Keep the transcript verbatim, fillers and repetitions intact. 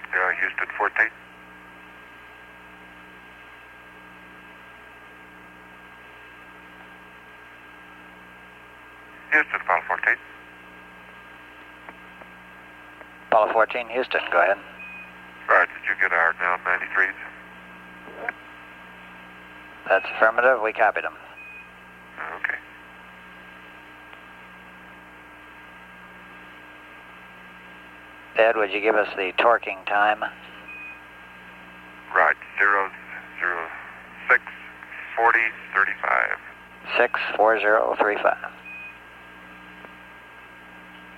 Uh, Houston fourteen. Houston, Apollo fourteen. Apollo fourteen, Houston, go ahead. Right, did you get our down ninety-threes? That's affirmative, we copied them. Okay. Ed, would you give us the torquing time? Right, zero, zero, six, forty, thirty-five. six four zero three five.